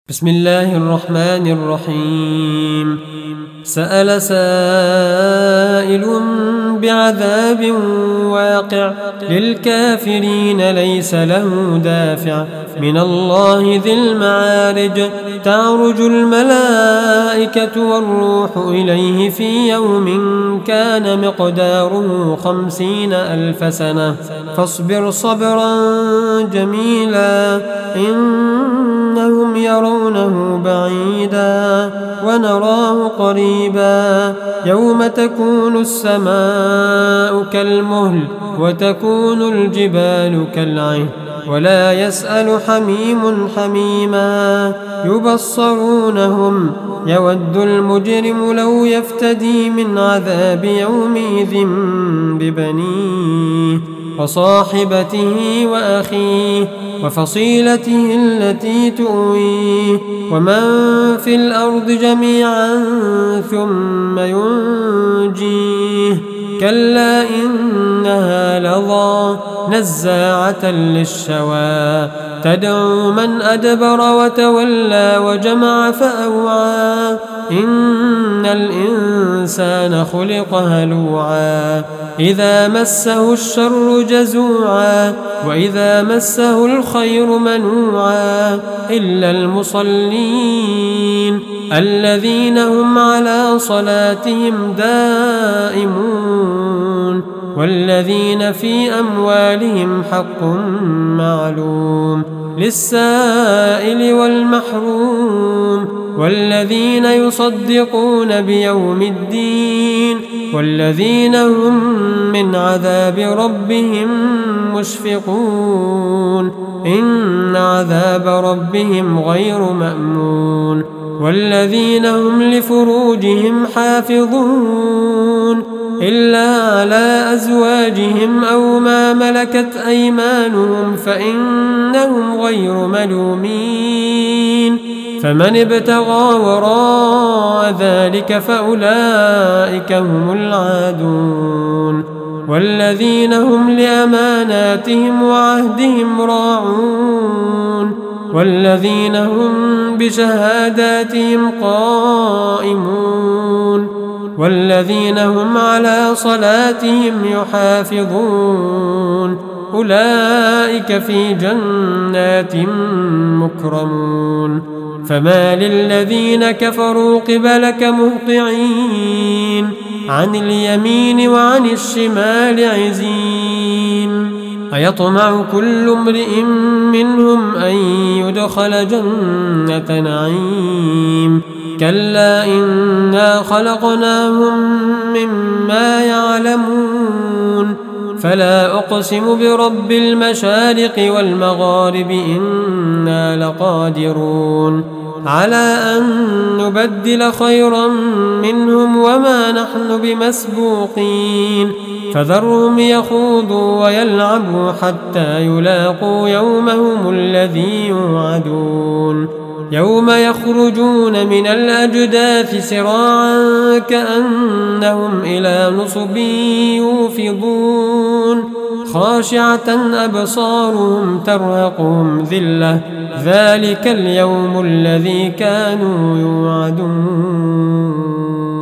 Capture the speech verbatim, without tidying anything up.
بسم الله الرحمن الرحيم. سأل سائل بعذاب واقع للكافرين ليس له دافع من الله ذي المعارج. تعرج الملائكة والروح إليه في يوم كان مقداره خمسين ألف سنة فاصبر صبرا جميلا إنهم يرونه بعيدا ونراه قريبا. يوم تكون السماء كالمهل وتكون الجبال كالعهن ولا يسأل حميم حميما. يبصرونهم يود المجرم لو يفتدي من عذاب يومئذ ببنيه وصاحبته وأخيه وفصيلته التي تؤويه ومن في الأرض جميعا ثم ينجيه. كلا إنها لظى نزاعة للشوى تدعو من أدبر وتولى وجمع فأوعى. إن الإنسان خلق هلوعا إذا مسه الشر جزوعا وإذا مسه الخير منوعا إلا المصلين الذين هم على صلاتهم دائمون والذين في أموالهم حق معلوم للسائل والمحروم والذين يصدقون بيوم الدين والذين هم من عذاب ربهم مشفقون. إن عذاب ربهم غير مأمون والذين هم لفروجهم حافظون إلا على أزواجهم أو ما ملكت أيمانهم فإنهم غير ملومين. فمن ابتغى وراء ذلك فأولئك هم العادون والذين هم لأماناتهم وعهدهم راعون والذين هم بشهاداتهم قائمون والذين هم على صلاتهم يحافظون أولئك في جنات مكرمون. فما للذين كفروا قبلك مهطعين عن اليمين وعن الشمال عزين. أيطمع كل امرئ منهم أن يدخل جنة نعيم كلا إنا خلقناهم مما يعلمون. فلا أقسم برب المشارق والمغارب إنا لقادرون على أن نبدل خيرا منهم وما نحن بمسبوقين. فذرهم يخوضوا ويلعبوا حتى يلاقوا يومهم الذي يوعدون يوم يخرجون من الأجداث سراعا كأنهم إلى نصب يوفضون خاشعة أبصارهم ترهقهم ذلة ذلك اليوم الذي كانوا يوعدون.